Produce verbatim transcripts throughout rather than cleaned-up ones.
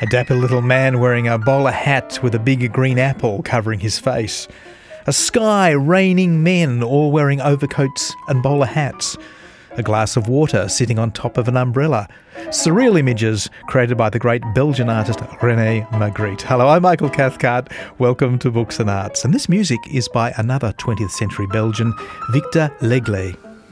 A dapper little man wearing a bowler hat with a big green apple covering his face. A sky raining men all wearing overcoats and bowler hats. A glass of water sitting on top of an umbrella. Surreal images created by the great Belgian artist René Magritte. Hello, I'm Michael Cathcart. Welcome to Books and Arts. And this music is by another twentieth century Belgian, Victor Leglet.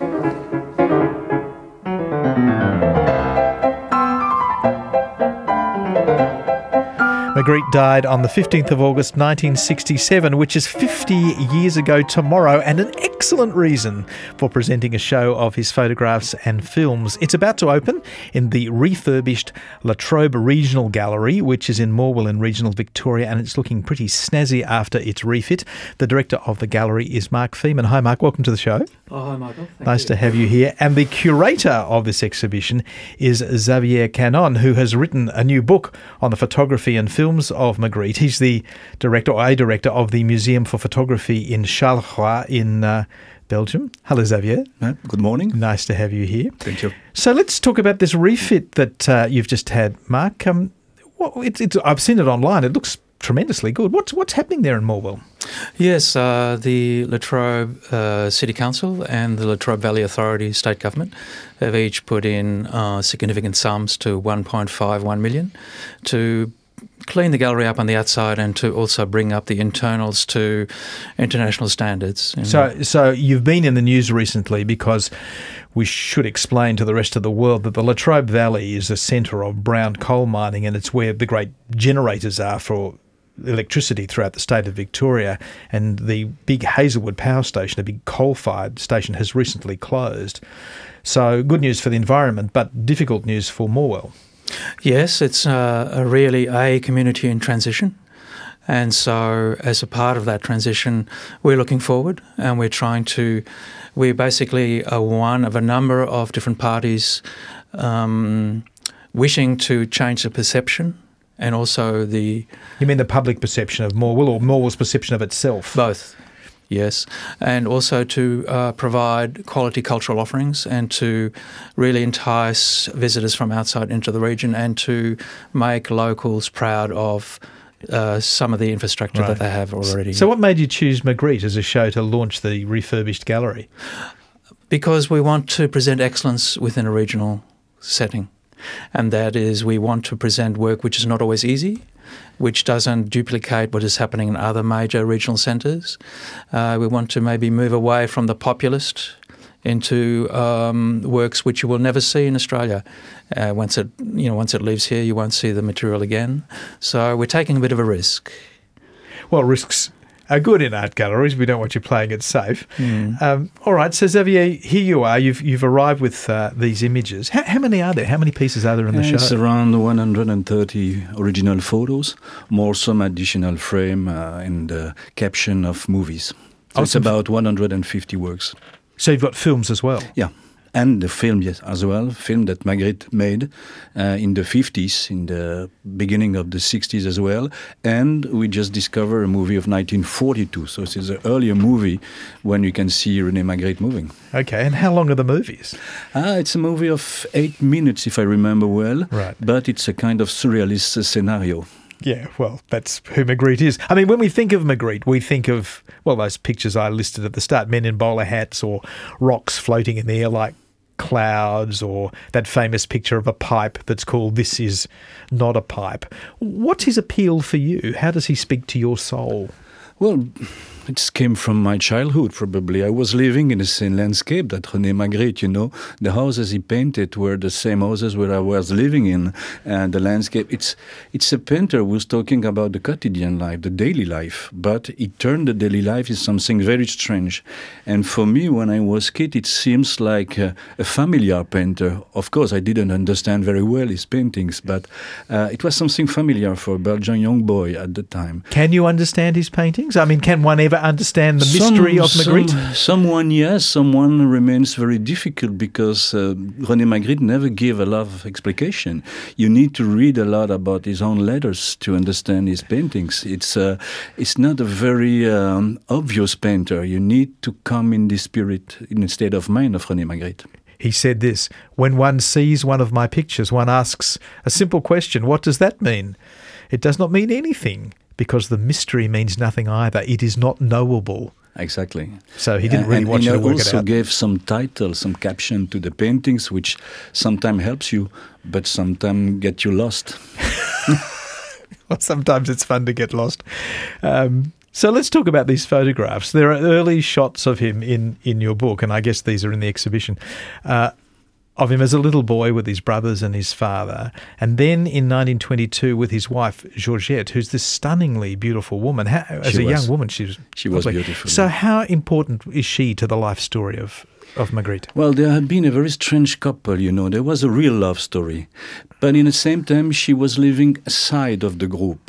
Magritte died on the fifteenth of August nineteen sixty-seven, which is fifty years ago tomorrow, and an excellent reason for presenting a show of his photographs and films. It's about to open in the refurbished La Trobe Regional Gallery, which is in Morwell in regional Victoria, and it's looking pretty snazzy after its refit. The director of the gallery is Mark Feeman. Hi, Mark. Welcome to the show. Oh, hi, Michael. Thank nice you. to have you here. And the curator of this exhibition is Xavier Canon, who has written a new book on the photography and films of Magritte. He's the director, or a director, of the Museum for Photography in Charleroi in uh, Belgium. Hello, Xavier. Uh, good morning. Nice to have you here. Thank you. So let's talk about this refit that uh, you've just had, Mark. Um, what, it's, it's, I've seen it online. It looks tremendously good. What's what's happening there in Morwell? Yes, uh, the La Trobe uh, City Council and the La Trobe Valley Authority state government have each put in uh, significant sums to one point five one million to clean the gallery up on the outside and to also bring up the internals to international standards. So, so you've been in the news recently because we should explain to the rest of the world that the La Trobe Valley is a centre of brown coal mining, and it's where the great generators are for electricity throughout the state of Victoria. And the big Hazelwood power station, a big coal-fired station, has recently closed. So good news for the environment, but difficult news for Morwell. Yes, it's uh, a really a community in transition. And so as a part of that transition, we're looking forward and we're trying to, we basically are one of a number of different parties um, wishing to change the perception and also the... You mean the public perception of Morwell or Morwell's perception of itself? Both. Yes, and also to uh, provide quality cultural offerings and to really entice visitors from outside into the region and to make locals proud of uh, some of the infrastructure Right. that they have already. So what made you choose Magritte as a show to launch the refurbished gallery? Because we want to present excellence within a regional setting, and that is we want to present work which is not always easy, which doesn't duplicate what is happening in other major regional centres. Uh, we want to maybe move away from the populist into um, works which you will never see in Australia. Uh, once it, you know, once it leaves here, you won't see the material again. So we're taking a bit of a risk. Well, risks are good in art galleries. We don't want you playing it safe. Mm. Um, all right, so Xavier, here you are. You've you've arrived with uh, these images. How, how many are there? How many pieces are there in the It's show? around one hundred thirty original photos, more some additional frame uh, and uh, caption of movies. So Oh, it's some f- about one hundred fifty works. So you've got films as well. Yeah. And the film, yes, as well, film that Magritte made uh, in the fifties, in the beginning of the sixties as well. And we just discovered a movie of nineteen forty-two. So it's an earlier movie when you can see René Magritte moving. Okay, and how long are the movies? Ah, it's a movie of eight minutes, if I remember well. Right. But it's a kind of surrealist uh, scenario. Yeah, well, that's who Magritte is. I mean, when we think of Magritte, we think of, well, those pictures I listed at the start, men in bowler hats or rocks floating in the air like clouds, or that famous picture of a pipe that's called This Is Not a Pipe. What's his appeal for you? How does he speak to your soul? Well, it came from my childhood, probably. I was living in the same landscape that René Magritte, you know. The houses he painted were the same houses where I was living in. And the landscape, it's it's a painter who's talking about the quotidian life, the daily life. But he turned the daily life into something very strange. And for me, when I was a kid, it seems like a, a familiar painter. Of course, I didn't understand very well his paintings, but uh, it was something familiar for a Belgian young boy at the time. Can you understand his paintings? I mean, can one ever understand the mystery some, of Magritte? Some, someone, yes, someone remains very difficult because uh, René Magritte never gave a lot of explication. You need to read a lot about his own letters to understand his paintings. It's uh, it's not a very um, obvious painter. You need to come in the spirit, in the state of mind of René Magritte. he said this: "When one sees one of my pictures, one asks a simple question, what does that mean? It does not mean anything, because the mystery means nothing either. It is not knowable." Exactly. So he didn't really and, want and you to work also it out. gave some title, some caption to the paintings, which sometimes helps you, but sometimes get you lost. Well, sometimes it's fun to get lost. Um, so let's talk about these photographs. There are early shots of him in, in your book, and I guess these are in the exhibition, uh, of him as a little boy with his brothers and his father, and then in nineteen twenty-two with his wife, Georgette, who's this stunningly beautiful woman. How, as She a was. young woman, she was She was probably- beautiful. So how important is she to the life story of, of Magritte? Well, they had been a very strange couple, you know. There was a real love story. But in the same time, she was living aside of the group.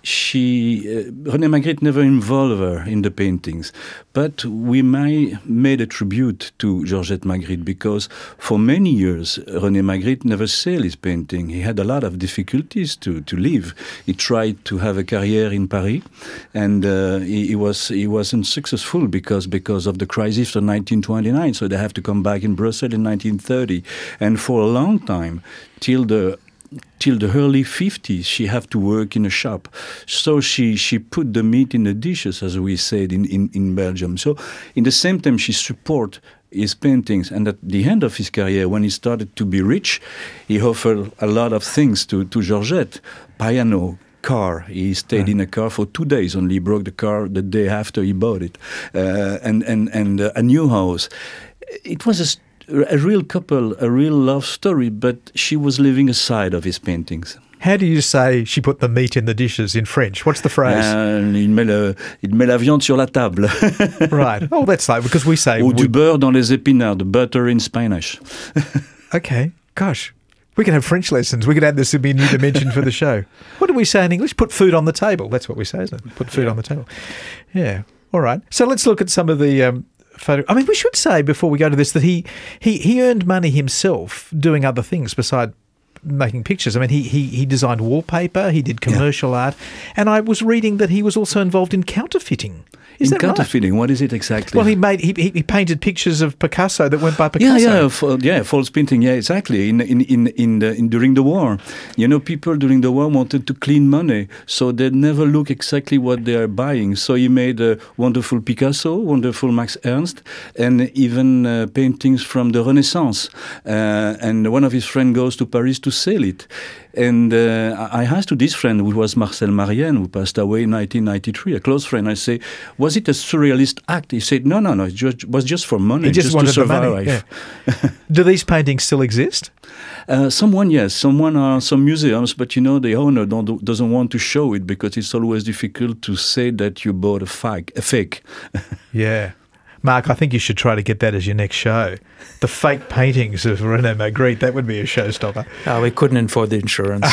She, uh, René Magritte never involved her in the paintings. But we may made a tribute to Georgette Magritte because for many years, René Magritte never sold his painting. He had a lot of difficulties to, to live. He tried to have a career in Paris, and uh, he, he was he wasn't successful because because of the crisis of nineteen twenty-nine. So they have to come back in Brussels in nineteen thirty, and for a long time, till the till the early fifties, she had to work in a shop. So she, she put the meat in the dishes, as we said in, in, in Belgium. So in the same time, she support his paintings. And at the end of his career, when he started to be rich, he offered a lot of things to, to Georgette. Piano, car. He stayed Yeah. in a car for two days only. He broke the car the day after he bought it. Uh, and and, and uh, a new house. It was a a real couple, a real love story, but she was living aside of his paintings. How do you say she put the meat in the dishes in French? What's the phrase? Uh, il, met le, il met la viande sur la table. Right. Oh, that's like, because we say... Ou du we- beurre dans les épinards, the butter in Spanish. Okay, gosh. We could have French lessons. We could add this to be a new dimension for the show. What do we say in English? Put food on the table. That's what we say, isn't it? Put food on the table. Yeah. All right. So let's look at some of the... Um, photo. I mean, we should say before we go to this that he, he, he earned money himself doing other things beside making pictures. I mean, he, he, he designed wallpaper, he did commercial art, and I was reading that he was also involved in counterfeiting. Is in that right? counterfeiting, what is it exactly? Well, he made he, he he painted pictures of Picasso that went by Yeah, Picasso. yeah, fa- yeah, false painting. Yeah, exactly. In in in in, the, in during the war, you know, people during the war wanted to clean money, so they never look exactly what they are buying. So he made a wonderful Picasso, wonderful Max Ernst, and even uh, paintings from the Renaissance. Uh, and one of his friends goes to Paris to sell it. And uh, I asked to this friend, who was Marcel Marienne, who passed away in nineteen ninety-three, a close friend. I say, was it a surrealist act? He said, no, no, no, it just, was just for money, He just, wanted to the survive. money. Yeah. Do these paintings still exist? Uh, someone, yes, someone are some museums, but you know the owner don't, doesn't want to show it because it's always difficult to say that you bought a fake. A fake. Yeah. Mark, I think you should try to get that as your next show. The fake paintings of René Magritte, that would be a showstopper. Uh, we couldn't afford the insurance.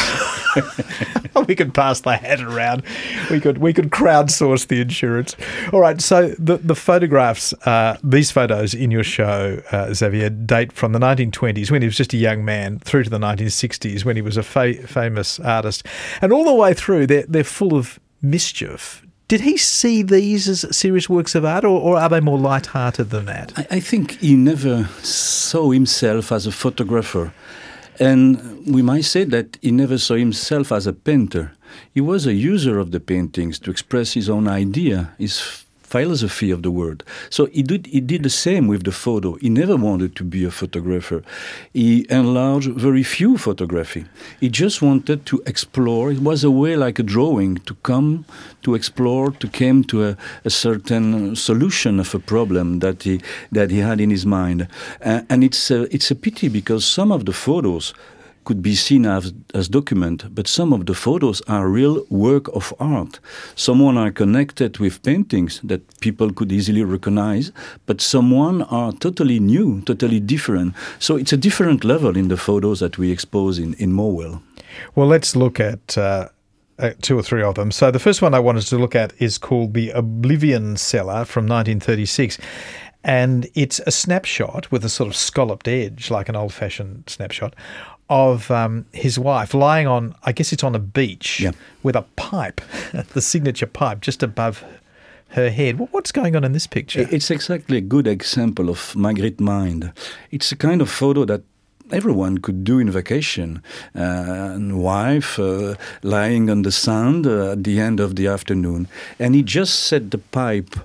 We could pass the hat around. We could we could crowdsource the insurance. All right, so the, the photographs, uh, these photos in your show, uh, Xavier, date from the nineteen twenties when he was just a young man through to the nineteen sixties when he was a fa- famous artist. And all the way through, they're, they're full of mischief. Did he see these as serious works of art, or, or are they more light-hearted than that? I, I think he never saw himself as a photographer. And we might say that he never saw himself as a painter. He was a user of the paintings to express his own idea, his philosophy of the world. So he did, he did the same with the photo. He never wanted to be a photographer. He enlarged very few photography. He just wanted to explore. It was a way like a drawing, to come, to explore, to come to a, a certain solution of a problem that he that he had in his mind. Uh, and it's a, it's a pity because some of the photos could be seen as, as document, but some of the photos are real work of art. Some are connected with paintings that people could easily recognize, but some are totally new, totally different. So it's a different level in the photos that we expose in, in Morwell. Well, let's look at uh, uh, two or three of them. So the first one I wanted to look at is called The Oblivion Cellar from nineteen thirty-six. And it's a snapshot with a sort of scalloped edge, like an old-fashioned snapshot, of um, his wife lying on, I guess it's on a beach, yeah. with a pipe, the signature pipe, just above her head. What's going on in this picture? It's exactly a good example of Magritte mind. It's a kind of photo that everyone could do in vacation. Uh, and wife uh, lying on the sand uh, at the end of the afternoon. And he just set the pipe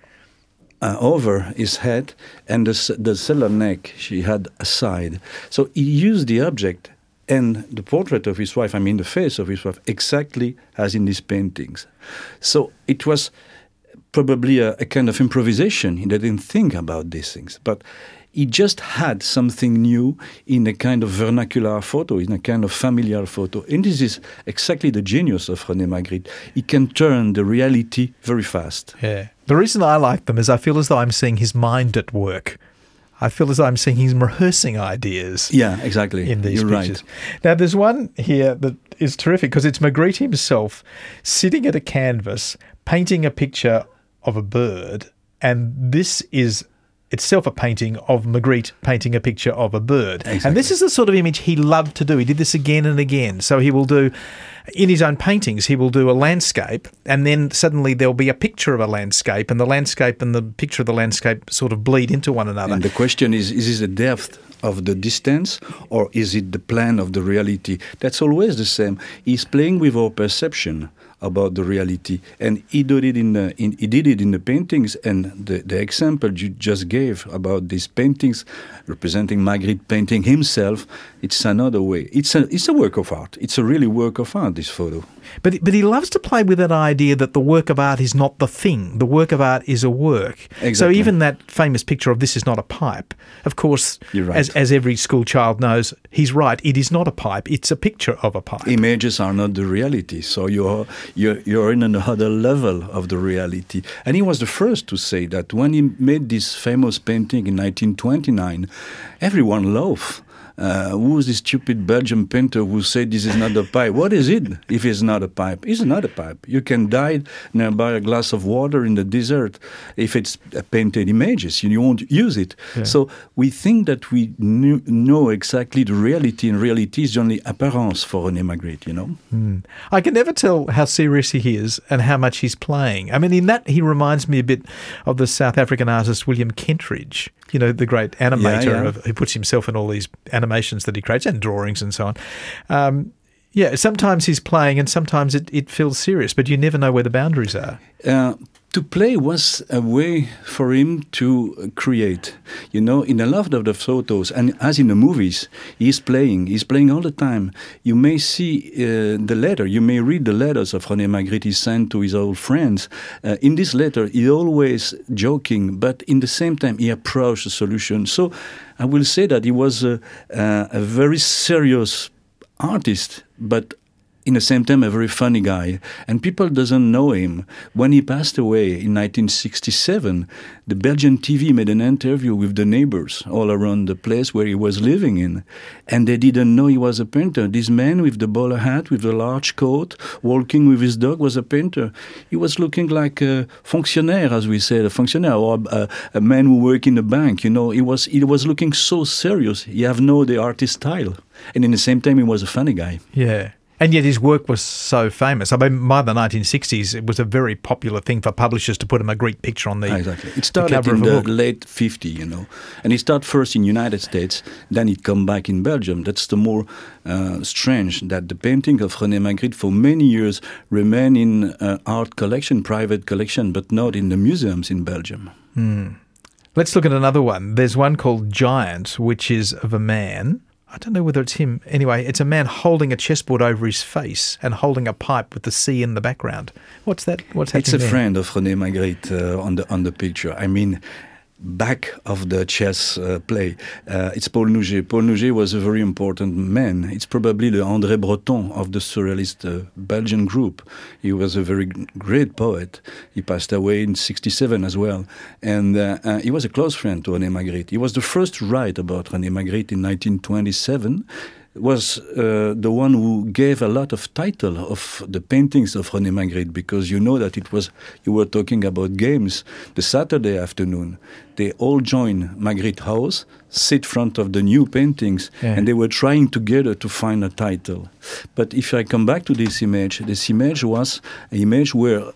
uh, over his head and the, the cellar neck she had aside. So he used the object and the portrait of his wife, I mean the face of his wife, exactly as in these paintings. So it was probably a, a kind of improvisation. He didn't think about these things. But he just had something new in a kind of vernacular photo, in a kind of familiar photo. And this is exactly the genius of René Magritte. He can turn the reality very fast. Yeah. The reason I like them is I feel as though I'm seeing his mind at work. I feel as though I'm seeing him rehearsing ideas. Yeah, exactly. In these You're pictures. Right. Now, there's one here that is terrific because it's Magritte himself sitting at a canvas, painting a picture of a bird, and this is itself a painting of Magritte painting a picture of a bird. Exactly. And this is the sort of image he loved to do. He did this again and again. So he will do, in his own paintings, he will do a landscape and then suddenly there'll be a picture of a landscape and the landscape and the picture of the landscape sort of bleed into one another. And the question is, is it the depth of the distance or is it the plan of the reality? That's always the same. He's playing with our perception about the reality, and he did it in the in, he did it in the paintings. And the, the example you just gave about these paintings representing Magritte painting himself, it's another way. It's a it's a work of art. It's a really work of art, this photo. But but he loves to play with that idea that the work of art is not the thing. The work of art is a work. Exactly. So even that famous picture of "This is not a pipe," of course, You're right. as as every school child knows, he's right. It is not a pipe. It's a picture of a pipe. Images are not the reality. So you're you're you're in another level of the reality. And he was the first to say that when he made this famous painting in nineteen twenty-nine, everyone laughed. Uh, who is this stupid Belgian painter who said this is not a pipe? What is it if it's not a pipe? It's not a pipe. You can die nearby a glass of water in the desert if it's painted images. You won't use it. Yeah. So we think that we knew, know exactly the reality, and reality is only appearance for René Magritte, you know? Mm. I can never tell how serious he is and how much he's playing. I mean, in that, he reminds me a bit of the South African artist William Kentridge, you know, the great animator yeah, yeah. Of, who puts himself in all these animations that he creates and drawings and so on. Um, yeah, sometimes he's playing and sometimes it, it feels serious, but you never know where the boundaries are. Uh, to play was a way for him to create. You know, in a lot of the photos, and as in the movies, he's playing. He's playing all the time. You may see uh, the letter. You may read the letters of René Magritte he sent to his old friends. Uh, in this letter, he always joking, but in the same time, he approached a solution. So I will say that he was a, a, a very serious artist, but in the same time, a very funny guy. And people doesn't know him. When he passed away in nineteen sixty-seven, the Belgian T V made an interview with the neighbors all around the place where he was living in. And they didn't know he was a painter. This man with the bowler hat, with the large coat, walking with his dog, was a painter. He was looking like a fonctionnaire, as we say, a fonctionnaire, or a, a man who worked in a bank. You know, he was, he was looking so serious. He have no the artist style. And in the same time, he was a funny guy. Yeah. And yet his work was so famous. I mean, by the nineteen sixties, it was a very popular thing for publishers to put a Magritte picture on the, exactly. It the started cover in of a the book. late fifties, you know. And it started first in United States, then it come back in Belgium. That's the more uh, strange, that the painting of René Magritte for many years remain in uh, art collection, private collection, but not in the museums in Belgium. Mm. Let's look at another one. There's one called Giant, which is of a man. I don't know whether it's him. Anyway, it's a man holding a chessboard over his face and holding a pipe with the sea in the background. What's that? What's happening It's a there? friend of René Magritte uh, on the on the picture. I mean, back of the chess uh, play. Uh, it's Paul Nouget. Paul Nouget was a very important man. It's probably the André Breton of the surrealist uh, Belgian group. He was a very great poet. He passed away in sixty-seven as well. And uh, uh, he was a close friend to René Magritte. He was the first to write about René Magritte in nineteen twenty-seven. Was uh, the one who gave a lot of title of the paintings of René Magritte, because you know that it was, you were talking about games, the Saturday afternoon, they all join Magritte house, sit in front of the new paintings, yeah. and they were trying together to find a title. But if I come back to this image, this image was an image where uh,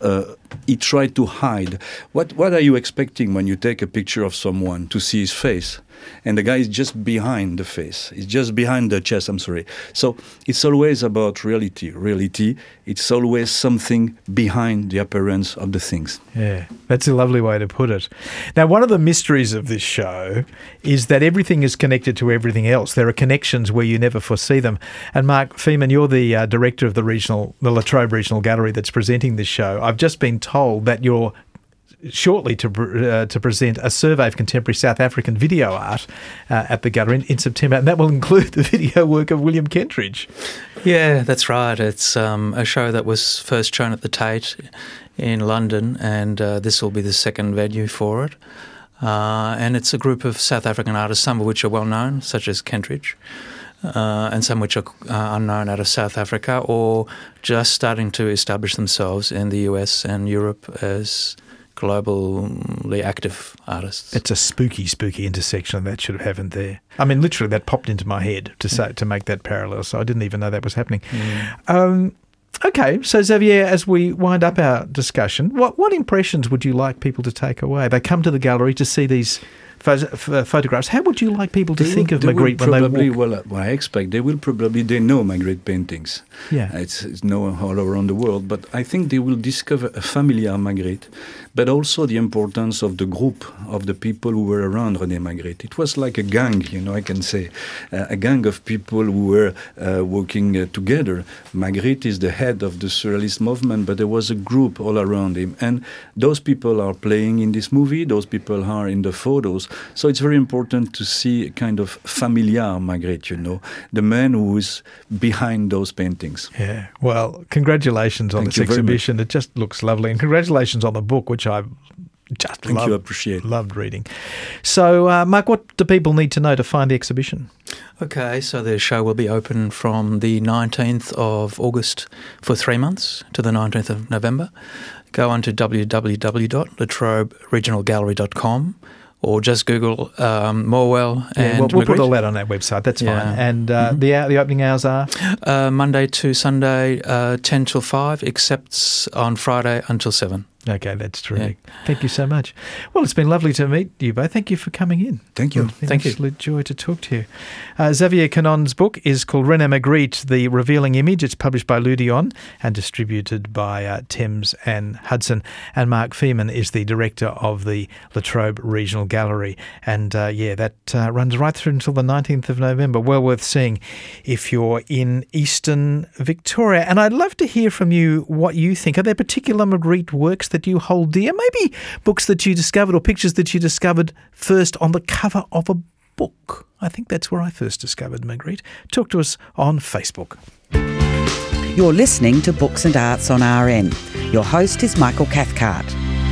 he tried to hide. What what are you expecting when you take a picture of someone to see his face? And the guy is just behind the face. He's just behind the chest, I'm sorry. So it's always about reality. Reality, it's always something behind the appearance of the things. Yeah, that's a lovely way to put it. Now, one of the mysteries of this show is that everything is connected to everything else. There are connections where you never foresee them. And Mark Feeman, you're the uh, director of the regional, the La Trobe Regional Gallery that's presenting this show. I've just been told that you're shortly to uh, to present a survey of contemporary South African video art uh, at the gallery in, in September, and that will include the video work of William Kentridge. Yeah, that's right. It's um, a show that was first shown at the Tate in London, and uh, this will be the second venue for it. Uh, and it's a group of South African artists, some of which are well known, such as Kentridge, uh, and some which are uh, unknown out of South Africa, or just starting to establish themselves in the U S and Europe as globally active artists. It's a spooky, spooky intersection that should have happened there. I mean, literally, that popped into my head to say to make that parallel, so I didn't even know that was happening. Mm. Um, okay, so Xavier, as we wind up our discussion, what what impressions would you like people to take away? They come to the gallery to see these ph- photographs. How would you like people to they think will, of Magritte when probably, they walk? Well, what I expect, they will probably, they know Magritte paintings. Yeah. It's, it's known all around the world, but I think they will discover a familiar Magritte, but also the importance of the group of the people who were around René Magritte. It was like a gang, you know, I can say, uh, a gang of people who were uh, working uh, together. Magritte is the head of the Surrealist movement, but there was a group all around him. And those people are playing in this movie, those people are in the photos. So it's very important to see a kind of familiar Magritte, you know, the man who is behind those paintings. Yeah, well, congratulations on Thank this you very exhibition. It just looks lovely. And congratulations on the book, which I've just Thank loved, you, appreciate. loved reading. So, uh, Mark, what do people need to know to find the exhibition? Okay, so the show will be open from the nineteenth of August for three months to the nineteenth of November. Go on to w w w dot la trobe regional gallery dot com. Or just Google um, Morwell and yeah, we'll, we'll put Magritte. all that on our website. That's Yeah. fine. And uh, Mm-hmm. the the opening hours are? Uh, Monday to Sunday, uh, ten till five, except on Friday until seven. Okay, that's terrific. Yeah. Thank you so much. Well, it's been lovely to meet you both. Thank you for coming in. Thank you. It's been Thank an absolute joy to talk to you. Uh, Xavier Canon's book is called René Magritte, The Revealing Image. It's published by Ludion and distributed by uh, Thames and Hudson. And Mark Feeman is the director of the La Trobe Regional Gallery. And uh, yeah, that uh, runs right through until the nineteenth of November. Well worth seeing if you're in Eastern Victoria. And I'd love to hear from you what you think. Are there particular Magritte works that you hold dear? Maybe books that you discovered or pictures that you discovered first on the cover of a book. I think that's where I first discovered Magritte. Talk to us on Facebook. You're listening to Books and Arts on R N. Your host is Michael Cathcart.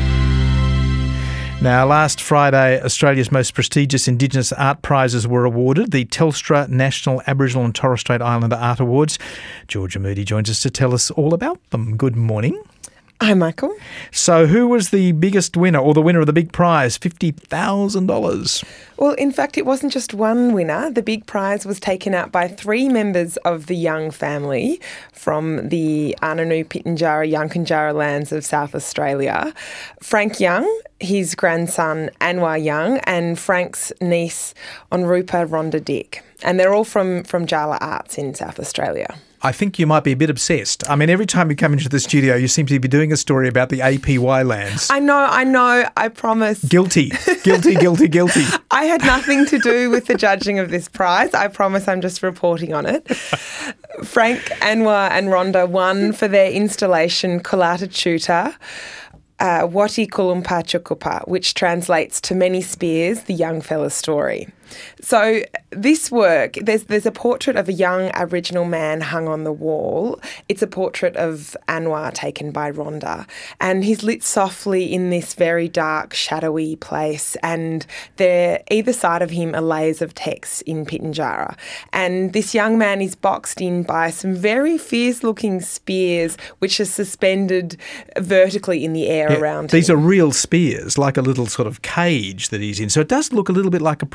Now, last Friday, Australia's most prestigious Indigenous art prizes were awarded, the Telstra National Aboriginal and Torres Strait Islander Art Awards. Georgia Moody joins us to tell us all about them. Good morning. Hi, Michael. So who was the biggest winner or the winner of the big prize, fifty thousand dollars? Well, in fact, it wasn't just one winner. The big prize was taken out by three members of the Young family from the Anangu Pitjantjatjara Yankunytjatjara lands of South Australia. Frank Young, his grandson Anwar Young, and Frank's niece Onrupa Rhonda Dick. And they're all from, from Jala Arts in South Australia. I think you might be a bit obsessed. I mean, every time you come into the studio, you seem to be doing a story about the A P Y lands. I know, I know, I promise. Guilty, guilty, guilty, guilty. I had nothing to do with the judging of this prize. I promise I'm just reporting on it. Frank, Anwar and Rhonda won for their installation Kulata Chuta, uh, Wati Kulumpa Chukupa, which translates to Many Spears, the Young Fella's Story. So this work, there's there's a portrait of a young Aboriginal man hung on the wall. It's a portrait of Anwar taken by Rhonda, and he's lit softly in this very dark, shadowy place, and there, either side of him are layers of text in Pitjantjatjara. And this young man is boxed in by some very fierce-looking spears which are suspended vertically in the air Yeah, around these him. are real spears, like a little sort of cage that he's in. So it does look a little bit like a prison that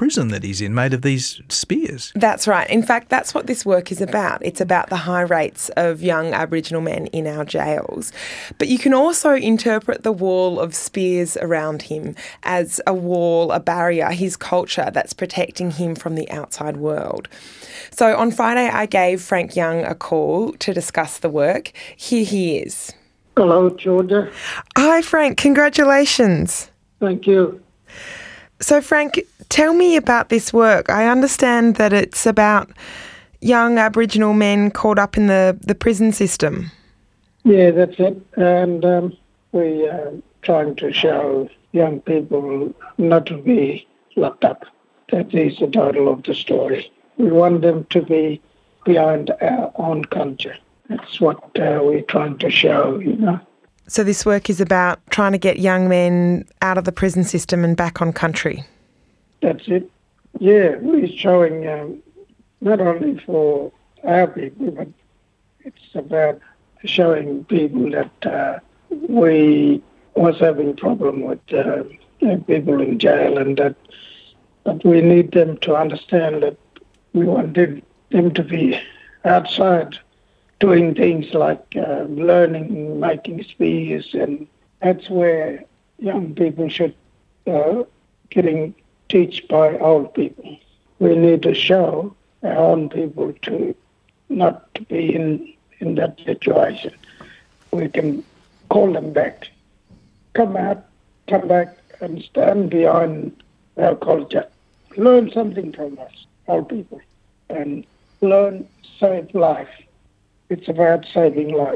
that he's in made of these spears. That's right. In fact, that's what this work is about. It's about the high rates of young Aboriginal men in our jails. But you can also interpret the wall of spears around him as a wall, a barrier, his culture that's protecting him from the outside world. So on Friday, I gave Frank Young a call to discuss the work. Here he is. Hello, Georgia. Hi, Frank. Congratulations. Thank you. So, Frank, tell me about this work. I understand that it's about young Aboriginal men caught up in the, the prison system. Yeah, that's it. And um, we are trying to show young people not to be locked up. That is the title of the story. We want them to be behind our own culture. That's what uh, we're trying to show, you know. So this work is about trying to get young men out of the prison system and back on country. That's it. Yeah, we're showing um, not only for our people, but it's about showing people that uh, we was having problem with uh, people in jail, and that but we need them to understand that we wanted them to be outside doing things like uh, learning, making spears, and that's where young people should uh, getting teach by old people. We need to show our own people to not to be in, in that situation. We can call them back. Come out, come back and stand behind our culture. Learn something from us, old people, and learn, save life. It's about saving life.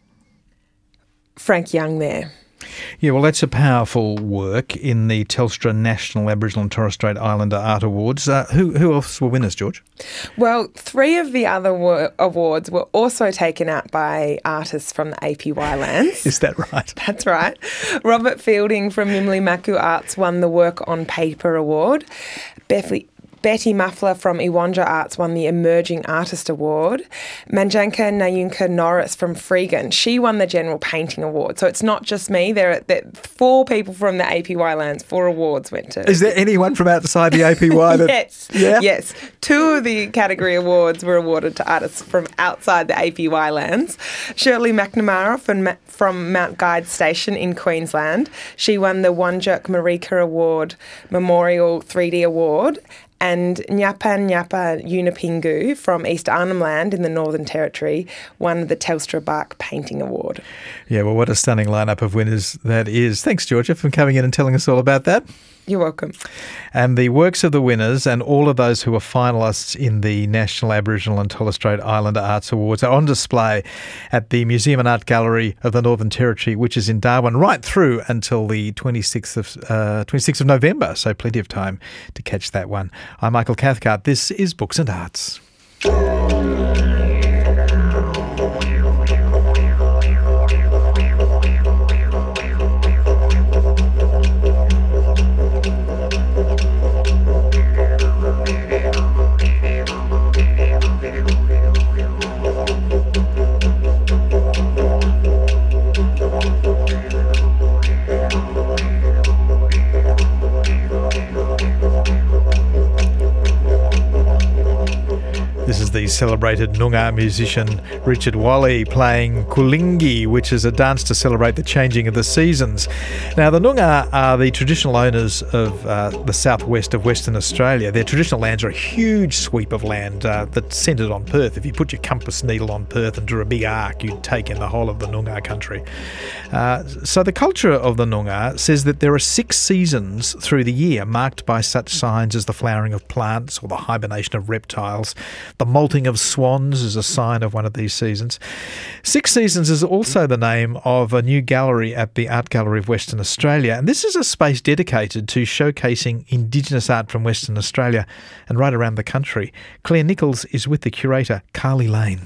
Frank Young there. Yeah, well, that's a powerful work in the Telstra National Aboriginal and Torres Strait Islander Art Awards. Uh, who who else were winners, George? Well, three of the other wa- awards were also taken out by artists from the A P Y lands. Is that right? That's right. Robert Fielding from Mimli Maku Arts won the Work on Paper Award. Betty Betty Muffler from Iwanja Arts won the Emerging Artist Award. Manjanka Nayunka Norris from Freegan, she won the General Painting Award. So it's not just me. There are, there are four people from the A P Y lands, four awards went to. Is there anyone from outside the A P Y? That, yes. Yeah? Yes. Two of the category awards were awarded to artists from outside the A P Y lands. Shirley McNamara from, from Mount Guide Station in Queensland. She won the Wanjuk Marika Award Memorial three D Award. And Nyapa Nyapa Unipingu from East Arnhem Land in the Northern Territory won the Telstra Bark Painting Award. Yeah, well, what a stunning lineup of winners that is. Thanks, Georgia, for coming in and telling us all about that. You're welcome. And the works of the winners and all of those who were finalists in the National Aboriginal and Torres Strait Islander Arts Awards are on display at the Museum and Art Gallery of the Northern Territory, which is in Darwin, right through until the twenty-sixth of, uh, twenty-sixth of November, so plenty of time to catch that one. I'm Michael Cathcart. This is Books and Arts. This is the celebrated Noongar musician Richard Walley playing Kulingi, which is a dance to celebrate the changing of the seasons. Now, the Noongar are the traditional owners of uh, the southwest of Western Australia. Their traditional lands are a huge sweep of land uh, that's centred on Perth. If you put your compass needle on Perth and drew a big arc, you'd take in the whole of the Noongar country. Uh, so the culture of the Noongar says that there are six seasons through the year marked by such signs as the flowering of plants or the hibernation of reptiles. The molting of swans is a sign of one of these seasons. Six Seasons is also the name of a new gallery at the Art Gallery of Western Australia, and this is a space dedicated to showcasing Indigenous art from Western Australia and right around the country. Claire Nichols is with the curator, Carly Lane.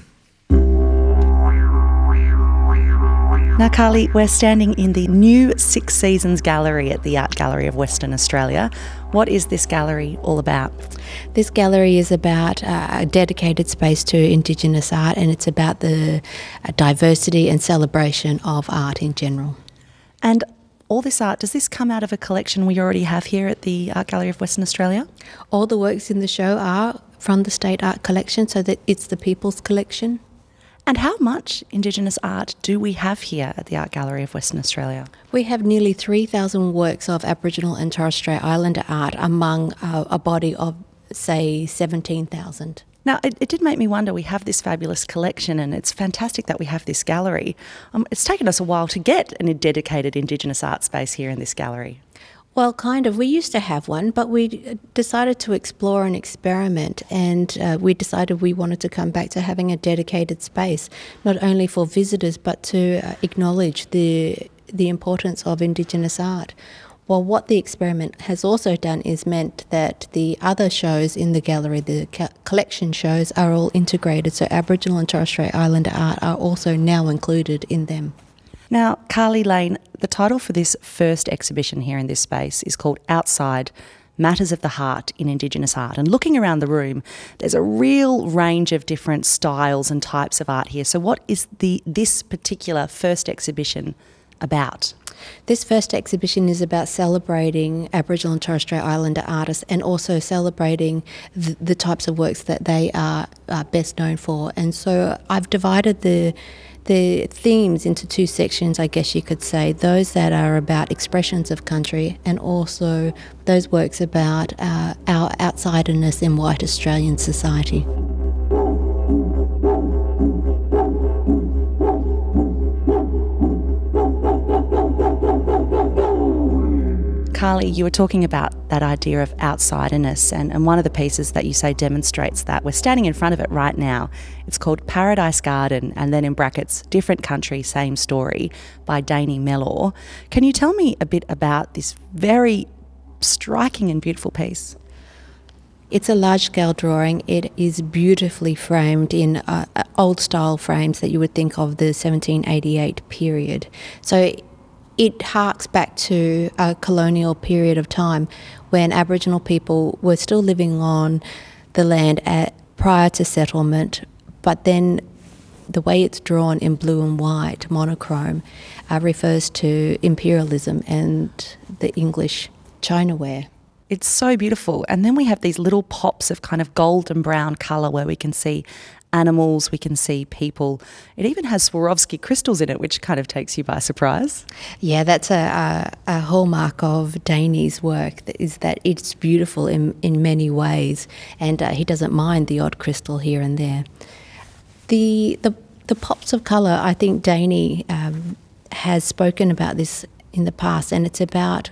Now, Carly, we're standing in the new Six Seasons Gallery at the Art Gallery of Western Australia. What is this gallery all about? This gallery is about uh, a dedicated space to Indigenous art, and it's about the uh, diversity and celebration of art in general. And all this art, does this come out of a collection we already have here at the Art Gallery of Western Australia? All the works in the show are from the State Art Collection, so that it's the People's Collection. And how much Indigenous art do we have here at the Art Gallery of Western Australia? We have nearly three thousand works of Aboriginal and Torres Strait Islander art among uh, a body of, say, seventeen thousand. Now, it, it did make me wonder, we have this fabulous collection and it's fantastic that we have this gallery. Um, it's taken us a while to get a dedicated Indigenous art space here in this gallery. Well, kind of. We used to have one, but we decided to explore and experiment, and uh, we decided we wanted to come back to having a dedicated space, not only for visitors, but to uh, acknowledge the the importance of Indigenous art. Well, what the experiment has also done is meant that the other shows in the gallery, the co- collection shows, are all integrated, so Aboriginal and Torres Strait Islander art are also now included in them. Now, Carly Lane, the title for this first exhibition here in this space is called Outside, Matters of the Heart in Indigenous Art. And looking around the room, there's a real range of different styles and types of art here. So what is the this particular first exhibition about? This first exhibition is about celebrating Aboriginal and Torres Strait Islander artists and also celebrating the, the types of works that they are, are best known for. And so I've divided the the themes into two sections, I guess you could say. Those that are about expressions of country, and also those works about uh, our outsiderness in white Australian society. Carly, you were talking about that idea of outsiderness, and, and one of the pieces that you say demonstrates that. We're standing in front of it right now. It's called Paradise Garden, and then in brackets, Different Country, Same Story by Dani Mellor. Can you tell me a bit about this very striking and beautiful piece? It's a large-scale drawing. It is beautifully framed in uh, old-style frames that you would think of the seventeen eighty-eight period. So it harks back to a colonial period of time when Aboriginal people were still living on the land at, prior to settlement, but then the way it's drawn in blue and white, monochrome, uh, refers to imperialism and the English Chinaware. It's so beautiful. And then we have these little pops of kind of golden brown colour where we can see animals, we can see people. It even has Swarovski crystals in it, which kind of takes you by surprise. Yeah, that's a, a, a hallmark of Dani's work, is that it's beautiful in, in many ways, and uh, he doesn't mind the odd crystal here and there. The the, the pops of colour, I think Dani um, has spoken about this in the past, and it's about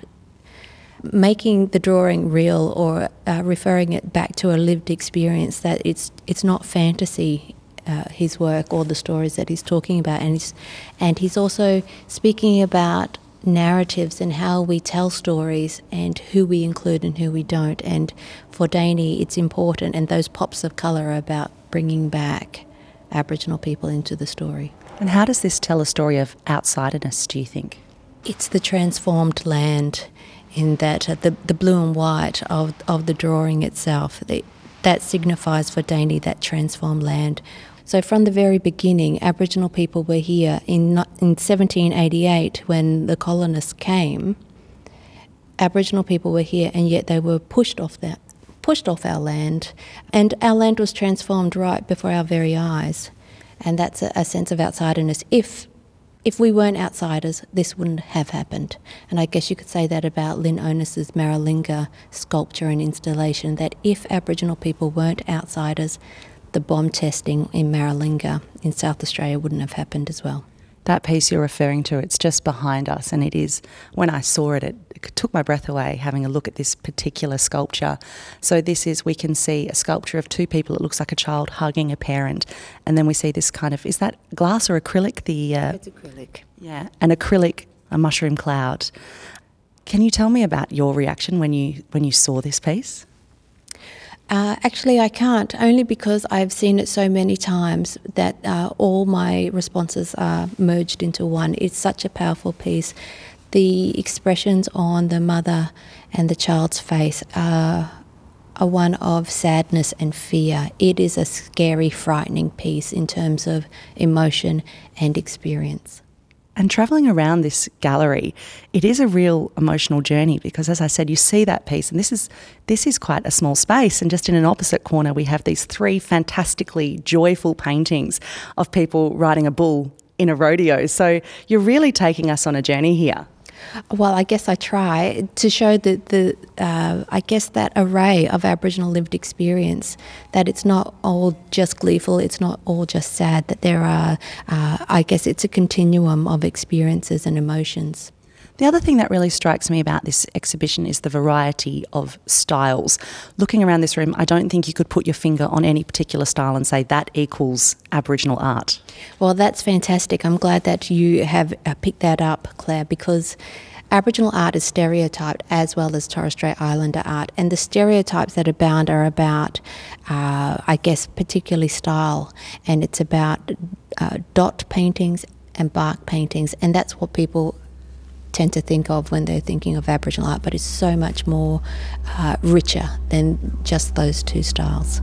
making the drawing real, or uh, referring it back to a lived experience, that it's it's not fantasy, uh, his work or the stories that he's talking about. And he's, and he's also speaking about narratives and how we tell stories and who we include and who we don't. And for Dani, it's important, and those pops of colour are about bringing back Aboriginal people into the story. And how does this tell a story of outsiderness, do you think? It's the transformed land, in that uh, the the blue and white of of the drawing itself, the, that signifies for Dani that transformed land. So from the very beginning, Aboriginal people were here in in seventeen eighty-eight when the colonists came. Aboriginal people were here, and yet they were pushed off that pushed off our land, and our land was transformed right before our very eyes, and that's a, a sense of outsiderness. If If we weren't outsiders, this wouldn't have happened. And I guess you could say that about Lynn Onus's Maralinga sculpture and installation, that if Aboriginal people weren't outsiders, the bomb testing in Maralinga in South Australia wouldn't have happened as well. That piece you're referring to, it's just behind us, and it is, when I saw it, it took my breath away having a look at this particular sculpture. So this is, we can see a sculpture of two people. It looks like a child hugging a parent, and then we see this kind of, is that glass or acrylic? The uh, It's acrylic. Yeah, an acrylic, a mushroom cloud. Can you tell me about your reaction when you when you saw this piece? Uh, actually, I can't, only because I've seen it so many times that uh, all my responses are merged into one. It's such a powerful piece. The expressions on the mother and the child's face are, are one of sadness and fear. It is a scary, frightening piece in terms of emotion and experience. And travelling around this gallery, it is a real emotional journey because, as I said, you see that piece, and this is this is quite a small space, and just in an opposite corner we have these three fantastically joyful paintings of people riding a bull in a rodeo. So you're really taking us on a journey here. Well, I guess I try to show the, the uh, I guess that array of Aboriginal lived experience, that it's not all just gleeful, it's not all just sad, that there are, uh, I guess it's a continuum of experiences and emotions. The other thing that really strikes me about this exhibition is the variety of styles. Looking around this room, I don't think you could put your finger on any particular style and say that equals Aboriginal art. Well, that's fantastic. I'm glad that you have uh, picked that up, Claire, because Aboriginal art is stereotyped as well as Torres Strait Islander art, and the stereotypes that abound are about, uh, I guess, particularly style, and it's about uh, dot paintings and bark paintings, and that's what people tend to think of when they're thinking of Aboriginal art, but it's so much more uh, richer than just those two styles.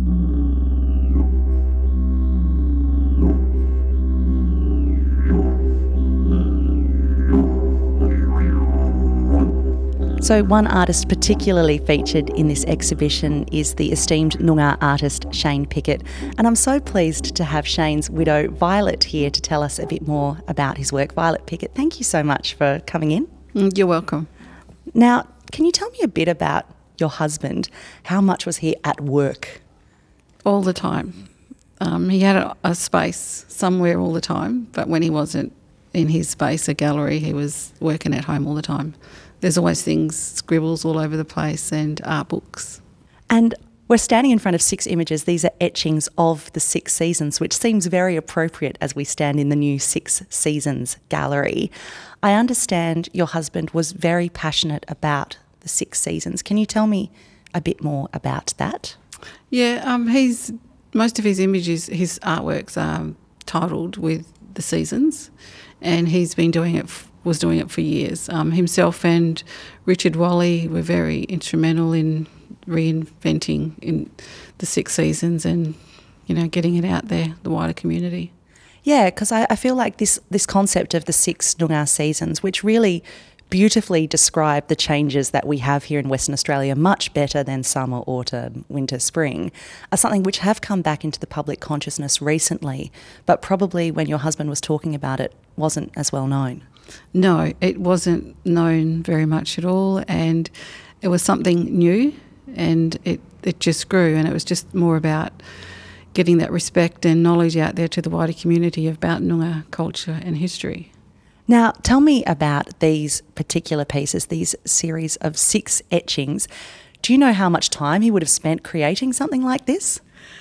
So one artist particularly featured in this exhibition is the esteemed Noongar artist Shane Pickett, and I'm so pleased to have Shane's widow Violet here to tell us a bit more about his work. Violet Pickett, thank you so much for coming in. You're welcome. Now, can you tell me a bit about your husband? How much was he at work? All the time. Um, he had a, a space somewhere all the time, but when he wasn't in his space, a gallery, he was working at home all the time. There's always things, scribbles all over the place, and art books. And we're standing in front of six images. These are etchings of the Six Seasons, which seems very appropriate as we stand in the new Six Seasons gallery. I understand your husband was very passionate about the Six Seasons. Can you tell me a bit more about that? Yeah, um, he's most of his images, his artworks are titled with the seasons, and he's been doing it f- was doing it for years. Um, himself and Richard Wally were very instrumental in reinventing in the Six Seasons and, you know, getting it out there, the wider community. Yeah, because I, I feel like this, this concept of the six Noongar seasons, which really beautifully describe the changes that we have here in Western Australia, much better than summer, autumn, winter, spring, are something which have come back into the public consciousness recently, but probably when your husband was talking about it wasn't as well known. No, it wasn't known very much at all, and it was something new, and it, it just grew, and it was just more about getting that respect and knowledge out there to the wider community about Noongar culture and history. Now, tell me about these particular pieces, these series of six etchings. Do you know how much time he would have spent creating something like this?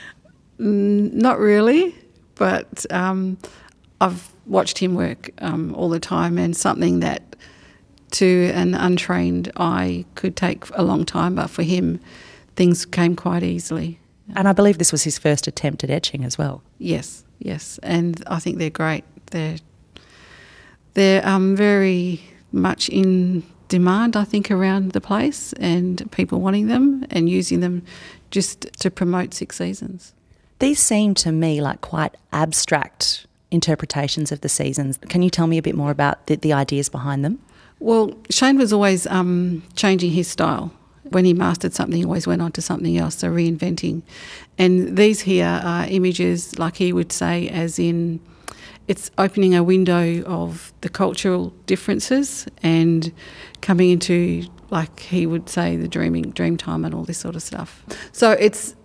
Mm, not really, but um, I've watched him work um, all the time, and something that to an untrained eye could take a long time, but for him things came quite easily. And I believe this was his first attempt at etching as well. Yes, yes, and I think they're great. They're they're um, very much in demand, I think, around the place, and people wanting them and using them just to promote Six Seasons. These seem to me like quite abstract interpretations of the seasons. Can you tell me a bit more about the, the ideas behind them? Well, Shane was always um, changing his style. When he mastered something, he always went on to something else, so reinventing. And these here are images, like he would say, as in it's opening a window of the cultural differences and coming into, like he would say, the dreaming, dream time and all this sort of stuff. So it's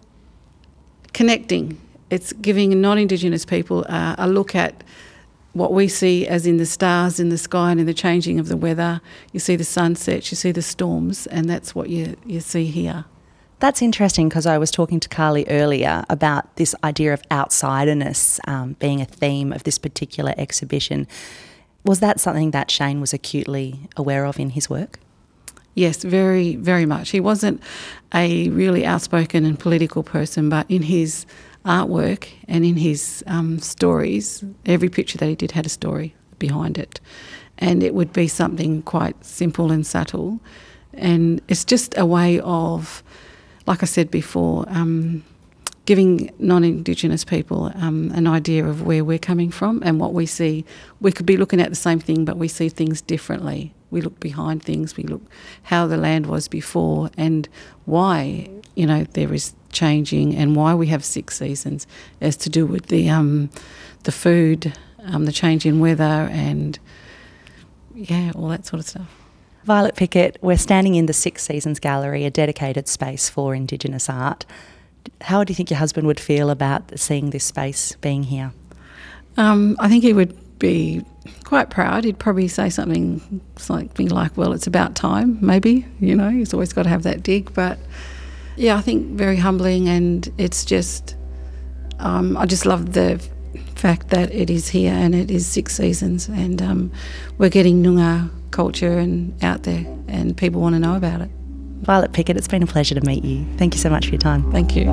connecting. It's giving non-Indigenous people uh, a look at what we see as in the stars in the sky and in the changing of the weather. You see the sunsets, you see the storms, and that's what you, you see here. That's interesting, because I was talking to Carly earlier about this idea of outsiderness um, being a theme of this particular exhibition. Was that something that Shane was acutely aware of in his work? Yes, very, very much. He wasn't a really outspoken and political person, but in his artwork and in his um, stories, every picture that he did had a story behind it. And it would be something quite simple and subtle. And it's just a way of, like I said before, um, giving non-Indigenous people um, an idea of where we're coming from and what we see. We could be looking at the same thing, but we see things differently. We look behind things, we look how the land was before and why, you know, there is changing and why we have six seasons as to do with the um, the food, um, the change in weather and, yeah, all that sort of stuff. Violet Pickett, we're standing in the Six Seasons Gallery, a dedicated space for Indigenous art. How do you think your husband would feel about seeing this space being here? Um, I think he would be quite proud. He'd probably say something, something like, well, it's about time, maybe, you know, he's always got to have that dig. But, yeah, I think very humbling and it's just, um, I just love the fact that it is here and it is six seasons and um, we're getting Noongar culture and out there and people want to know about it. Violet Pickett, it's been a pleasure to meet you. Thank you so much for your time. Thank you.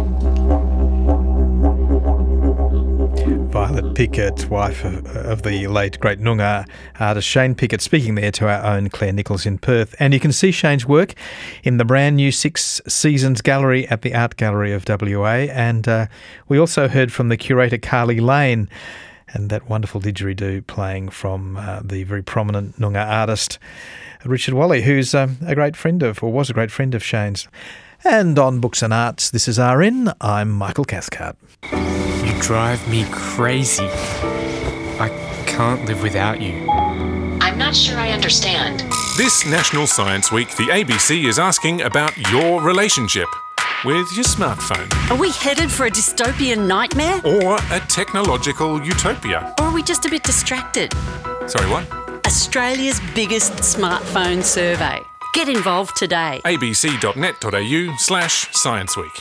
Violet Pickett, wife of, of the late great Noongar artist Shane Pickett, speaking there to our own Claire Nichols in Perth. And you can see Shane's work in the brand new Six Seasons Gallery at the Art Gallery of W A. And uh, we also heard from the curator Carly Lane and that wonderful didgeridoo playing from uh, the very prominent Noongar artist Richard Walley, who's um, a great friend of, or was a great friend of Shane's. And on Books and Arts, this is R N. I'm Michael Cathcart. You drive me crazy. I can't live without you. I'm not sure I understand. This National Science Week, the A B C is asking about your relationship with your smartphone. Are we headed for a dystopian nightmare? Or a technological utopia. Or are we just a bit distracted? Sorry, what? Australia's biggest smartphone survey. Get involved today. abc.net.au slash Science Week.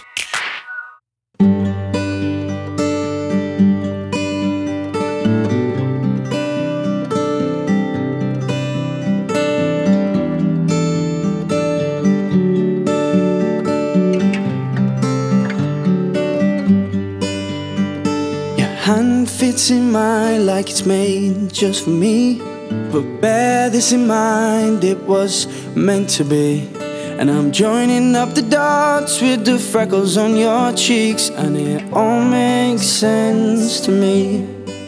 Your hand fits in mine like it's made just for me. But bear this in mind, it was meant to be. And I'm joining up the dots with the freckles on your cheeks, and it all makes sense to me.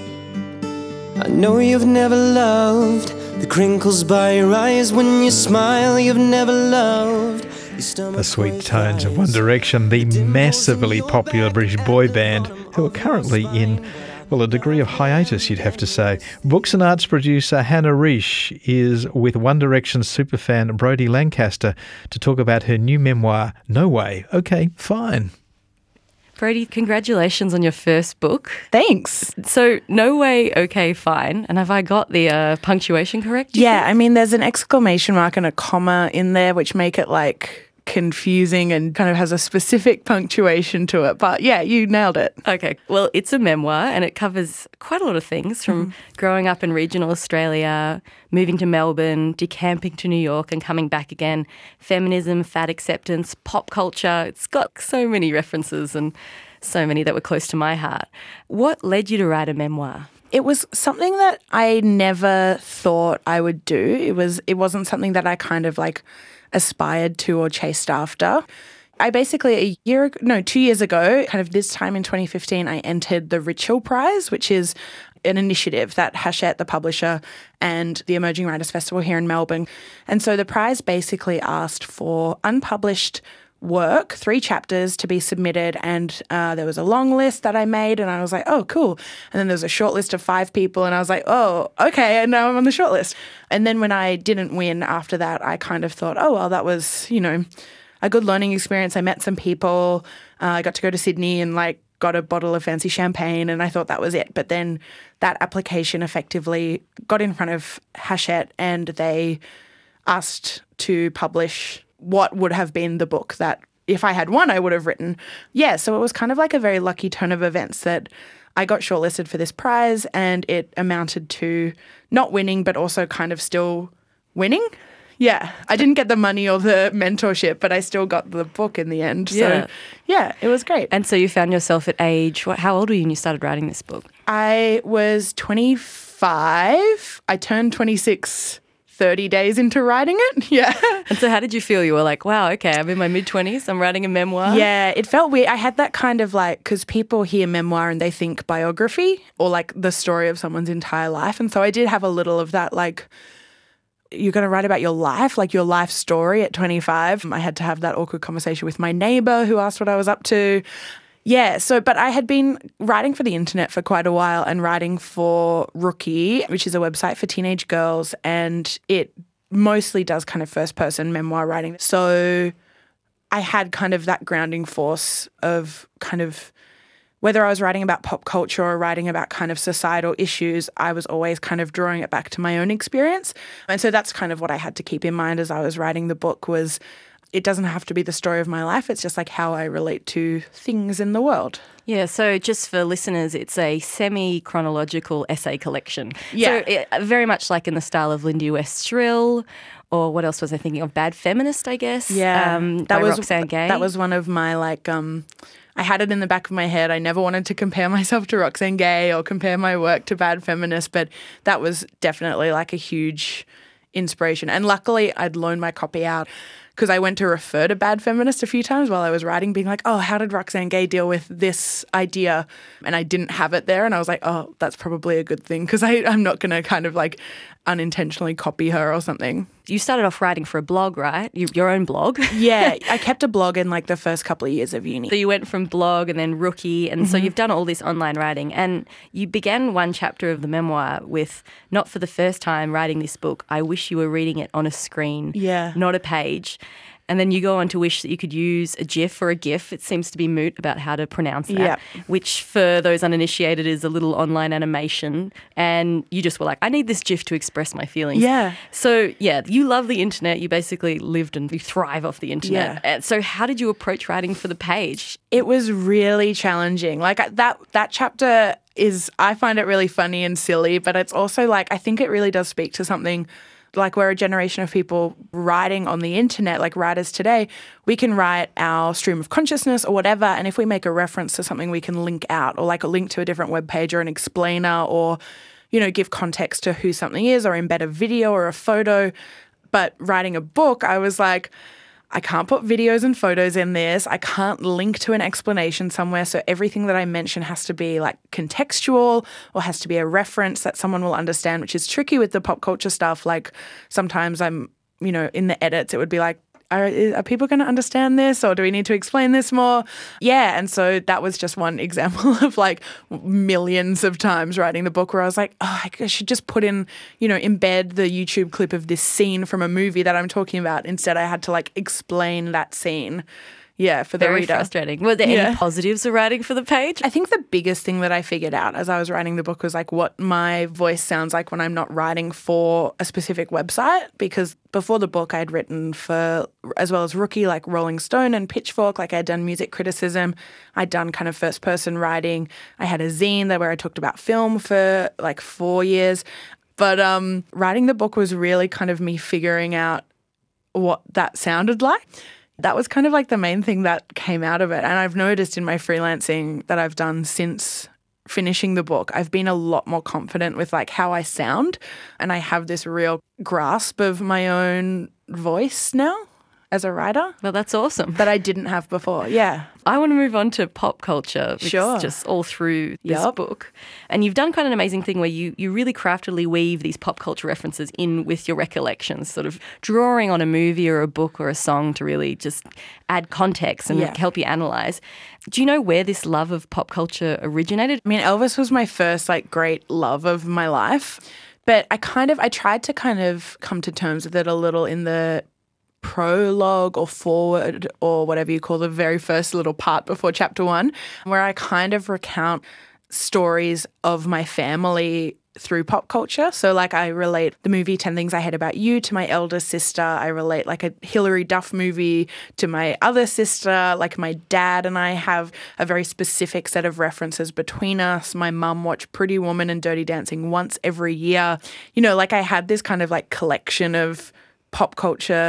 I know you've never loved the crinkles by your eyes when you smile. You've never loved the sweet tones of One Direction, the massively popular British boy band who are currently in, well, a degree of hiatus, you'd have to say. Books and Arts producer Hannah Risch is with One Direction superfan Brodie Lancaster to talk about her new memoir, No Way, OK, Fine. Brodie, congratulations on your first book. Thanks. So, No Way, OK, Fine. And have I got the uh, punctuation correct? Yeah, think? I mean, there's an exclamation mark and a comma in there, which make it like confusing and kind of has a specific punctuation to it. But yeah, you nailed it. Okay. Well, it's a memoir and it covers quite a lot of things from mm-hmm. growing up in regional Australia, moving to Melbourne, decamping to New York and coming back again, feminism, fat acceptance, pop culture. It's got so many references and so many that were close to my heart. What led you to write a memoir? It was something that I never thought I would do. It was it wasn't something that I kind of like aspired to or chased after. I basically a year, no, two years ago, kind of this time in twenty fifteen, I entered the Richell Prize, which is an initiative that Hachette, the publisher, and the Emerging Writers Festival here in Melbourne. And so the prize basically asked for unpublished work, three chapters to be submitted, and uh, there was a long list that I made, and I was like, oh, cool. And then there was a short list of five people, and I was like, oh, okay, and now I'm on the short list. And then when I didn't win after that, I kind of thought, oh, well, that was, you know, a good learning experience. I met some people. Uh, I got to go to Sydney and, like, got a bottle of fancy champagne, and I thought that was it. But then that application effectively got in front of Hachette, and they asked to publish what would have been the book that if I had won, I would have written. Yeah, so it was kind of like a very lucky turn of events that I got shortlisted for this prize, and it amounted to not winning, but also kind of still winning. Yeah, I didn't get the money or the mentorship, but I still got the book in the end. Yeah. So, yeah, it was great. And so you found yourself at age, what, how old were you when you started writing this book? I was twenty-five. I turned twenty-six thirty days into writing it. Yeah. And so how did you feel? You were like, wow, okay, I'm in my mid-twenties, I'm writing a memoir. Yeah, it felt weird. I had that kind of like, because people hear memoir and they think biography or like the story of someone's entire life. And so I did have a little of that, like, you're going to write about your life, like your life story at twenty-five. I had to have that awkward conversation with my neighbour who asked what I was up to. Yeah, so, but I had been writing for the internet for quite a while and writing for Rookie, which is a website for teenage girls, and it mostly does kind of first-person memoir writing. So I had kind of that grounding force of kind of whether I was writing about pop culture or writing about kind of societal issues, I was always kind of drawing it back to my own experience. And so that's kind of what I had to keep in mind as I was writing the book was it doesn't have to be the story of my life. It's just like how I relate to things in the world. Yeah, so just for listeners, it's a semi-chronological essay collection. Yeah. So it, very much like in the style of Lindy West Shrill, or what else was I thinking of? Bad Feminist, I guess. Yeah. Um, that by was Roxane Gay. That was one of my like um I had it in the back of my head. I never wanted to compare myself to Roxane Gay or compare my work to Bad Feminist, but that was definitely like a huge inspiration. And luckily I'd loaned my copy out because I went to refer to Bad Feminist a few times while I was writing, being like, oh, how did Roxane Gay deal with this idea? And I didn't have it there. And I was like, oh, that's probably a good thing because I'm not going to kind of like unintentionally copy her or something. You started off writing for a blog, right? You, your own blog? Yeah, I kept a blog in like the first couple of years of uni. So you went from blog and then Rookie, and mm-hmm. so you've done all this online writing. And you began one chapter of the memoir with, not for the first time writing this book, I wish you were reading it on a screen, yeah, not a page. And then you go on to wish that you could use a GIF or a GIF. It seems to be moot about how to pronounce that, yep. which for those uninitiated is a little online animation. And you just were like, I need this GIF to express my feelings. Yeah. So, yeah, you love the internet. You basically lived and you thrive off the internet. Yeah. And so how did you approach writing for the page? It was really challenging. Like that, that chapter is, I find it really funny and silly, but it's also like, I think it really does speak to something. Like we're a generation of people writing on the internet, like writers today, we can write our stream of consciousness or whatever, and if we make a reference to something, we can link out or like a link to a different web page or an explainer or, you know, give context to who something is or embed a video or a photo. But writing a book, I was like, I can't put videos and photos in this. I can't link to an explanation somewhere. So everything that I mention has to be like contextual or has to be a reference that someone will understand, which is tricky with the pop culture stuff. Like sometimes I'm, you know, in the edits, it would be like, are, are people going to understand this or do we need to explain this more? Yeah. And so that was just one example of like millions of times writing the book where I was like, oh, I should just put in, you know, embed the YouTube clip of this scene from a movie that I'm talking about. Instead, I had to like explain that scene. Yeah, for the Very reader. frustrating. Were there Yeah. any positives of writing for the page? I think the biggest thing that I figured out as I was writing the book was like what my voice sounds like when I'm not writing for a specific website, because before the book I'd written for, as well as Rookie, like Rolling Stone and Pitchfork, like I'd done music criticism, I'd done kind of first person writing. I had a zine there where I talked about film for like four years. But um, writing the book was really kind of me figuring out what that sounded like. That was kind of like the main thing that came out of it. And I've noticed in my freelancing that I've done since finishing the book, I've been a lot more confident with like how I sound. And I have this real grasp of my own voice now as a writer. Well, that's awesome. That I didn't have before. Yeah. I want to move on to pop culture, which Sure. is just all through this Yep. book. And you've done quite an amazing thing where you, you really craftily weave these pop culture references in with your recollections, sort of drawing on a movie or a book or a song to really just add context and Yeah. help you analyse. Do you know where this love of pop culture originated? I mean, Elvis was my first like great love of my life. But I kind of, I tried to kind of come to terms with it a little in the prologue or forward or whatever you call the very first little part before chapter one, where I kind of recount stories of my family through pop culture. So like I relate the movie ten Things I Hate About You to my elder sister. I relate like a Hilary Duff movie to my other sister. Like my dad and I have a very specific set of references between us. My mum watched Pretty Woman and Dirty Dancing once every year. You know, like I had this kind of like collection of pop culture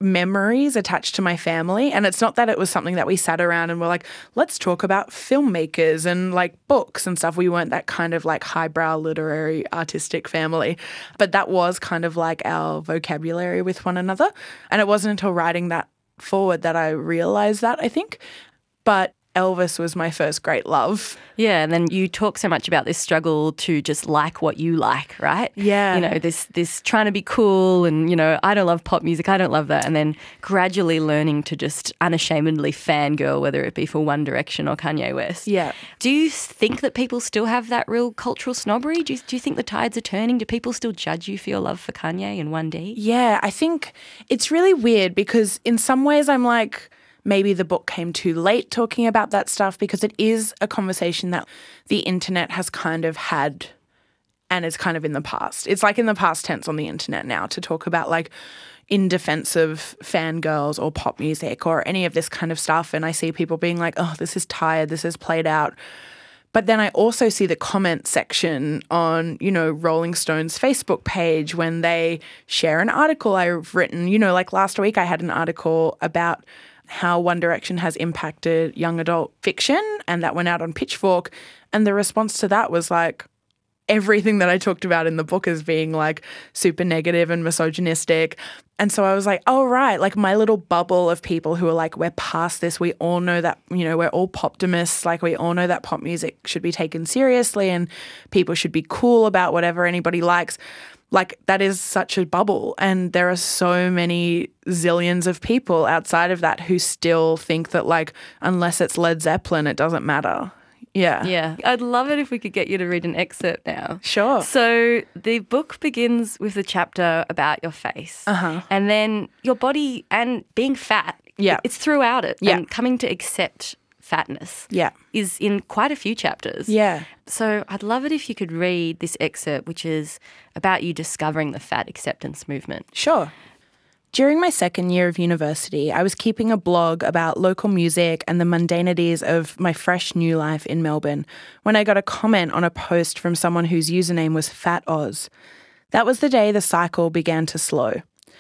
memories attached to my family. And it's not that it was something that we sat around and were like, let's talk about filmmakers and like books and stuff. We weren't that kind of like highbrow literary artistic family. But that was kind of like our vocabulary with one another. And it wasn't until writing that forward that I realised that, I think. But Elvis was my first great love. Yeah, and then you talk so much about this struggle to just like what you like, right? Yeah. You know, this this trying to be cool and, you know, I don't love pop music, I don't love that, and then gradually learning to just unashamedly fangirl, whether it be for One Direction or Kanye West. Yeah. Do you think that people still have that real cultural snobbery? Do you, do you think the tides are turning? Do people still judge you for your love for Kanye and one D? Yeah, I think it's really weird because in some ways I'm like, maybe the book came too late talking about that stuff, because it is a conversation that the internet has kind of had and is kind of in the past. It's like in the past tense on the internet now to talk about like in defense of fangirls or pop music or any of this kind of stuff. And I see people being like, oh, this is tired, this is played out. But then I also see the comment section on, you know, Rolling Stone's Facebook page when they share an article I've written. You know, like last week I had an article about how One Direction has impacted young adult fiction, and that went out on Pitchfork. And the response to that was like everything that I talked about in the book as being like super negative and misogynistic. And so I was like, oh, right, like my little bubble of people who are like, we're past this. We all know that, you know, we're all poptimists. Like we all know that pop music should be taken seriously and people should be cool about whatever anybody likes. Like that is such a bubble, and there are so many zillions of people outside of that who still think that like unless it's Led Zeppelin, it doesn't matter. Yeah. Yeah. I'd love it if we could get you to read an excerpt now. Sure. So the book begins with a chapter about your face. Uh-huh. And then your body and being fat. Yeah. It's throughout it. Yeah. And coming to accept fatness yeah. is in quite a few chapters. Yeah. So I'd love it if you could read this excerpt, which is about you discovering the fat acceptance movement. Sure. During my second year of university, I was keeping a blog about local music and the mundanities of my fresh new life in Melbourne when I got a comment on a post from someone whose username was Fat Oz. That was the day the cycle began to slow.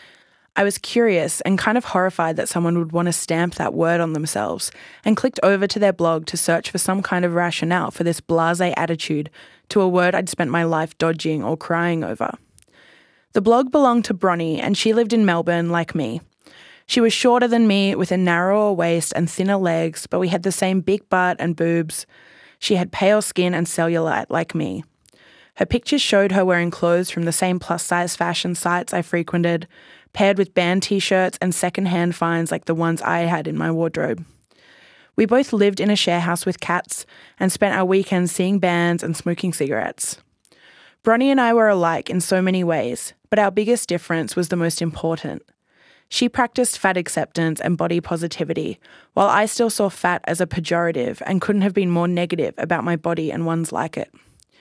I was curious and kind of horrified that someone would want to stamp that word on themselves, and clicked over to their blog to search for some kind of rationale for this blasé attitude to a word I'd spent my life dodging or crying over. The blog belonged to Bronnie, and she lived in Melbourne like me. She was shorter than me with a narrower waist and thinner legs, but we had the same big butt and boobs. She had pale skin and cellulite like me. Her pictures showed her wearing clothes from the same plus-size fashion sites I frequented, paired with band T-shirts and second-hand finds like the ones I had in my wardrobe. We both lived in a share house with cats and spent our weekends seeing bands and smoking cigarettes. Bronnie and I were alike in so many ways, but our biggest difference was the most important. She practiced fat acceptance and body positivity, while I still saw fat as a pejorative and couldn't have been more negative about my body and ones like it.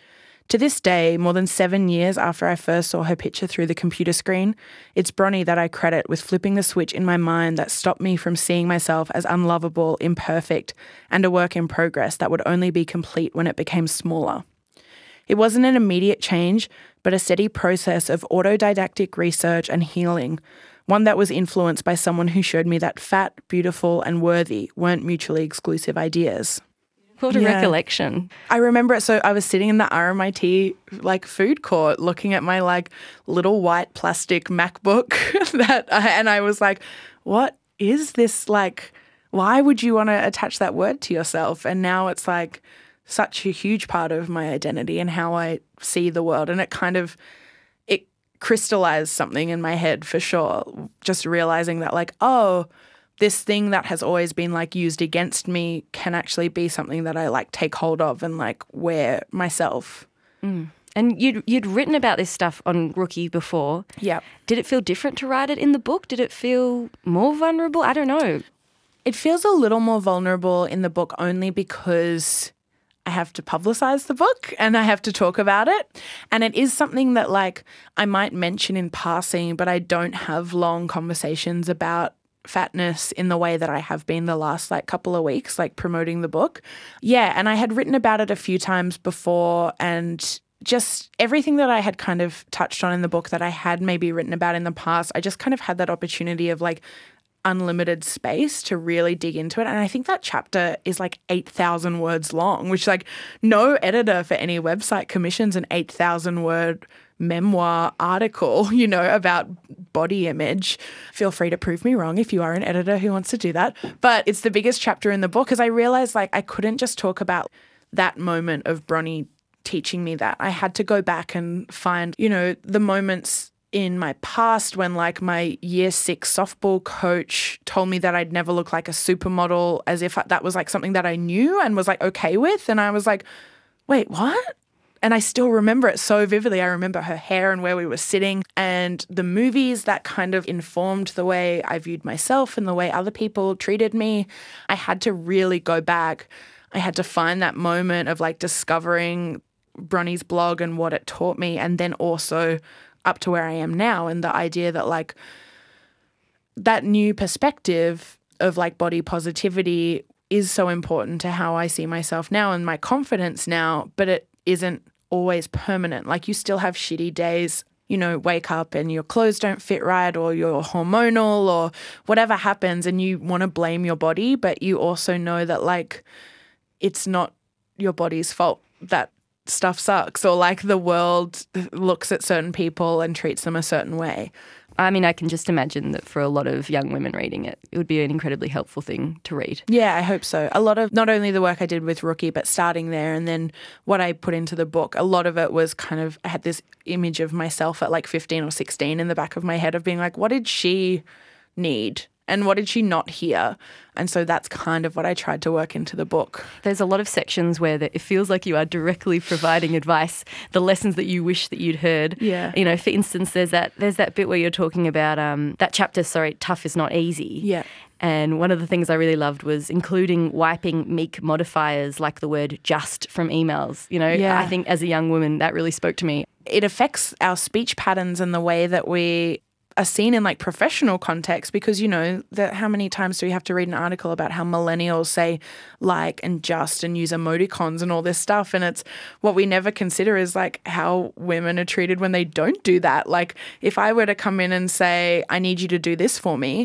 To this day, more than seven years after I first saw her picture through the computer screen, it's Bronnie that I credit with flipping the switch in my mind that stopped me from seeing myself as unlovable, imperfect, and a work in progress that would only be complete when it became smaller. It wasn't an immediate change, but a steady process of autodidactic research and healing, one that was influenced by someone who showed me that fat, beautiful, and worthy weren't mutually exclusive ideas. What a Yeah. recollection. I remember it. So I was sitting in the R M I T like food court looking at my like little white plastic MacBook that I, and I was like, what is this? Like, why would you want to attach that word to yourself? And now it's like such a huge part of my identity and how I see the world. And it kind of, it crystallized something in my head for sure. Just realizing that like, oh, this thing that has always been like used against me can actually be something that I like take hold of and like wear myself. Mm. And you'd you'd written about this stuff on Rookie before. Yeah. Did it feel different to write it in the book? Did it feel more vulnerable? I don't know. It feels a little more vulnerable in the book only because I have to publicize the book and I have to talk about it. And it is something that like I might mention in passing, but I don't have long conversations about fatness in the way that I have been the last like couple of weeks, like promoting the book. Yeah, and I had written about it a few times before, and just everything that I had kind of touched on in the book that I had maybe written about in the past, I just kind of had that opportunity of like unlimited space to really dig into it. And I think that chapter is like eight thousand words long, which like no editor for any website commissions an eight thousand word memoir article, you know, about body image. Feel free to prove me wrong if you are an editor who wants to do that. But it's the biggest chapter in the book because I realized like I couldn't just talk about that moment of Bronnie teaching me that. I had to go back and find, you know, the moments in my past when like my year six softball coach told me that I'd never look like a supermodel, as if that was like something that I knew and was like okay with. And I was like, wait, what? And I still remember it so vividly. I remember her hair and where we were sitting and the movies that kind of informed the way I viewed myself and the way other people treated me. I had to really go back. I had to find that moment of like discovering Bronnie's blog and what it taught me, and then also up to where I am now, and the idea that like that new perspective of like body positivity is so important to how I see myself now and my confidence now, but it isn't always permanent. Like you still have shitty days, you know, wake up and your clothes don't fit right or you're hormonal or whatever happens and you want to blame your body, but you also know that like it's not your body's fault that stuff sucks or like the world looks at certain people and treats them a certain way. I mean, I can just imagine that for a lot of young women reading it, it would be an incredibly helpful thing to read. Yeah, I hope so. A lot of not only the work I did with Rookie, but starting there and then what I put into the book, a lot of it was kind of, I had this image of myself at like fifteen or sixteen in the back of my head of being like, what did she need? And what did she not hear? And so that's kind of what I tried to work into the book. There's a lot of sections where the, it feels like you are directly providing advice, the lessons that you wish that you'd heard. Yeah. You know, for instance, there's that there's that bit where you're talking about um, that chapter, sorry, tough is not easy. Yeah. And one of the things I really loved was including wiping meek modifiers like the word just from emails. You know, yeah. I think as a young woman that really spoke to me. It affects our speech patterns and the way that we are seen in like professional context because, you know, that how many times do we have to read an article about how millennials say like and just and use emoticons and all this stuff, and it's what we never consider is like how women are treated when they don't do that. Like if I were to come in and say, I need you to do this for me,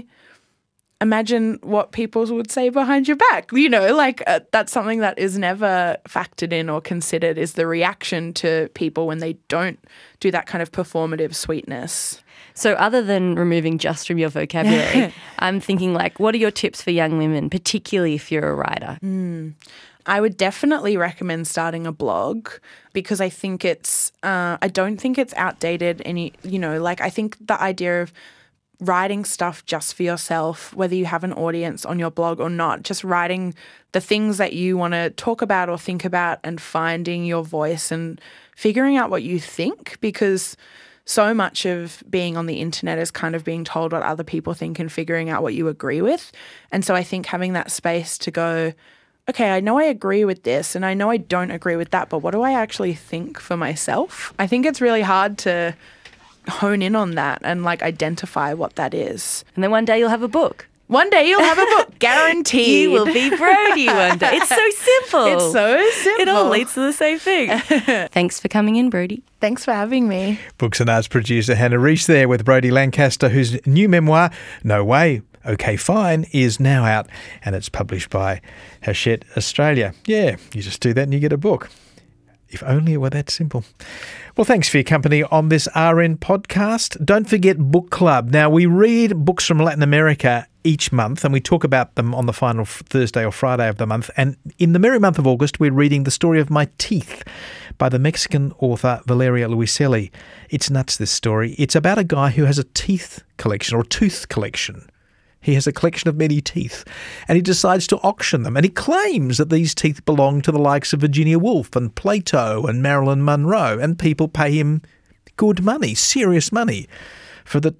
imagine what people would say behind your back. You know, like uh, that's something that is never factored in or considered is the reaction to people when they don't do that kind of performative sweetness. So other than removing just from your vocabulary, I'm thinking like, what are your tips for young women, particularly if you're a writer? Mm. I would definitely recommend starting a blog because I think it's, uh, I don't think it's outdated any, you know, like I think the idea of writing stuff just for yourself, whether you have an audience on your blog or not, just writing the things that you want to talk about or think about and finding your voice and figuring out what you think, because so much of being on the internet is kind of being told what other people think and figuring out what you agree with. And so I think having that space to go, okay, I know I agree with this and I know I don't agree with that, but what do I actually think for myself? I think it's really hard to hone in on that and like identify what that is. And then one day you'll have a book. One day you'll have a book, guaranteed. You will be Brodie one day. It's so simple. It's so simple. It all leads to the same thing. Thanks for coming in, Brodie. Thanks for having me. Books and Arts producer Hannah Reese there with Brodie Lancaster, whose new memoir, No Way, OK Fine, is now out and it's published by Hachette Australia. Yeah, you just do that and you get a book. If only it were that simple. Well, thanks for your company on this R N podcast. Don't forget Book Club. Now, we read books from Latin America each month and we talk about them on the final Thursday or Friday of the month. And in the merry month of August, we're reading The Story of My Teeth by the Mexican author Valeria Luiselli. It's nuts, this story. It's about a guy who has a teeth collection or tooth collection. He has a collection of many teeth and he decides to auction them, and he claims that these teeth belong to the likes of Virginia Woolf and Plato and Marilyn Monroe, and people pay him good money, serious money, for the,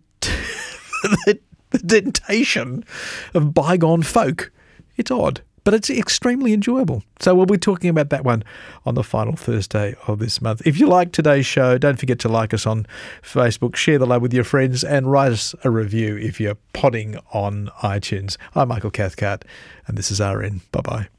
for the, the dentation of bygone folk. It's odd, but it's extremely enjoyable. So we'll be talking about that one on the final Thursday of this month. If you like today's show, don't forget to like us on Facebook, share the love with your friends, and write us a review if you're podding on iTunes. I'm Michael Cathcart, and this is R N. Bye-bye.